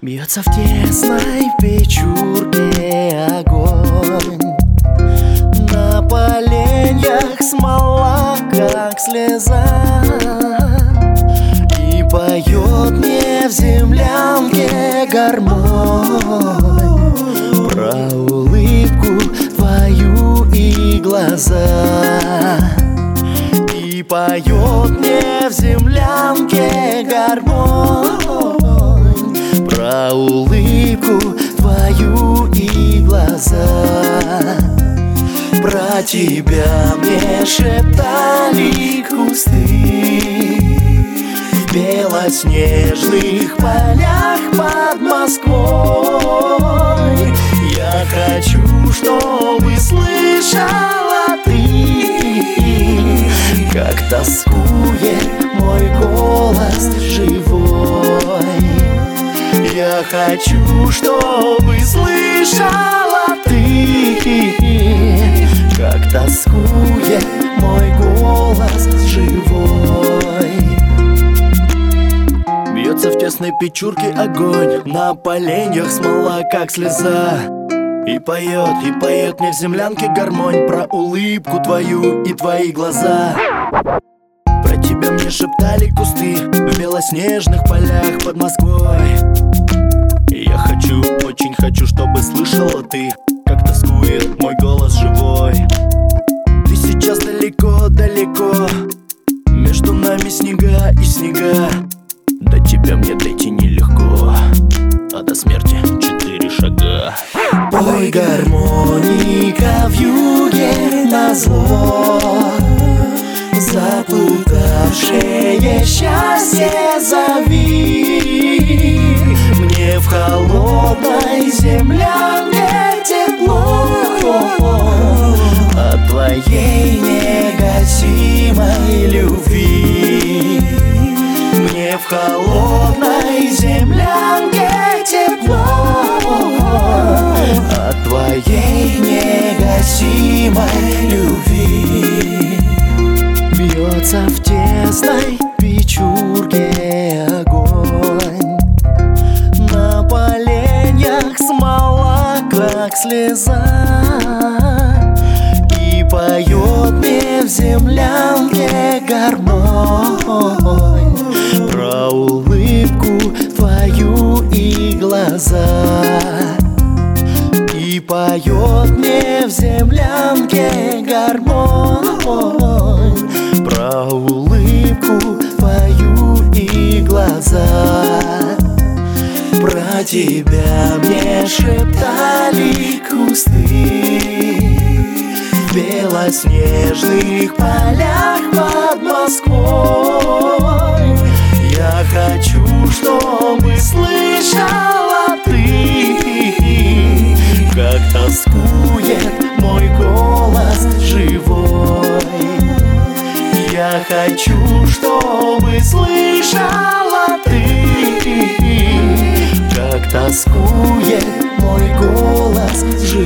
Бьется в тесной печурке огонь, на поленьях смола, как слеза, и поет мне в землянке гармонь про улыбку твою и глаза. И поет мне в землянке гармонь про улыбку твою и глаза. Про тебя мне шептали кусты в белоснежных полях под Москвой. Я хочу, чтобы слышала ты, как тоскует мой голос живой. Я хочу, чтобы слышала ты, как тоскует мой голос живой. Бьется в тесной печурке огонь, на поленьях смола, как слеза. И поет мне в землянке гармонь про улыбку твою и твои глаза. Про тебя мне шептали кусты в белоснежных полях под Москвой. И я хочу, очень хочу, чтобы слышала ты, как тоскует мой голос живой. Ты сейчас далеко-далеко, между нами снега и снега. До тебя мне дойти нелегко, а до смерти 4 шага. Пой, гармоника, вьюге назло, заплутавшее счастье зови. Мне в холодной землянке тепло от твоей негасимой любви. Мне в холодной землянке тепло от твоей негасимой любви. Бьется в тесной печурке огонь, на поленьях смола, как слеза. И поет мне в землянке гармонь про улыбку твою и глаза. И поет мне в землянке гармонь про улыбку твою и глаза. Про тебя мне шептали кусты в белоснежных полях под Москвой. Я хочу, чтобы слышала ты, как тоскует мой голос живой. Я хочу, чтобы слышала ты, как тоскует мой голос живой.